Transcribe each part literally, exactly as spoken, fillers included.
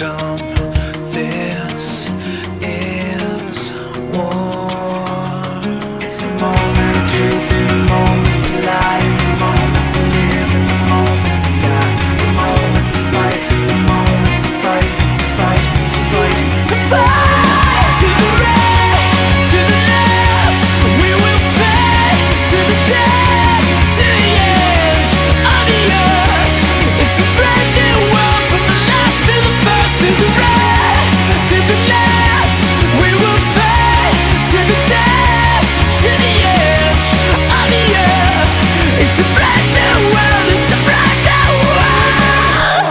victim. This is war. It's the moment of truth and the moment to lie, and the moment to live and the moment to die, the moment to fight, the moment to fight, to fight, to fight, to fight. To the right, to the left, we will fight to the death, to the edge of the earth. It's a brand new world from the last to the first. To the right, to the left, we will fight to the death, to the edge of the earth. It's a brand new world, it's a brand new world.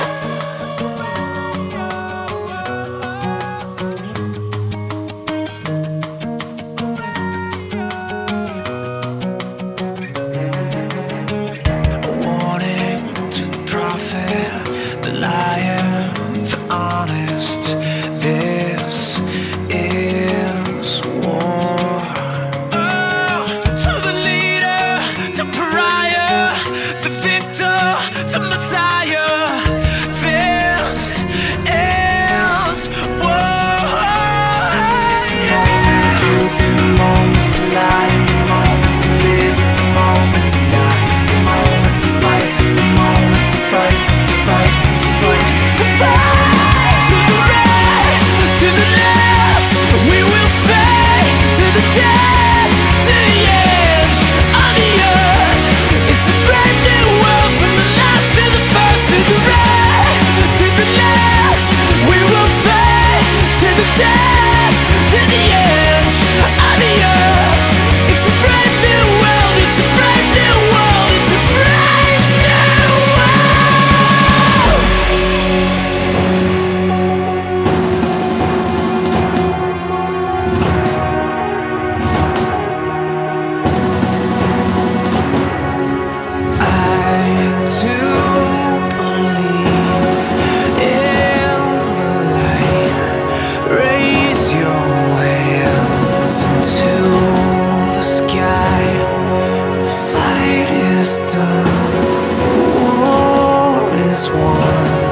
A warning to the prophet, the liar, the honest. This is war. Oh, to the leader, the pariah, the victor, the messiah. This is war. It's the moment of truth and the moment to lie, and the moment to live and the moment to die, the moment to fight, the moment to fight, to fight, to fight, to fight. To the right, to the left, we will fight to the death, to the edge of the earth. It's a brand new world from the last to the first. To the right, to the left, we will fight to the death, to the edge of the earth. It's a brand new world, it's a brand new world, it's a brand new world. I too believe in the light. Raise your hands into the sky. The fight is done, the war is won.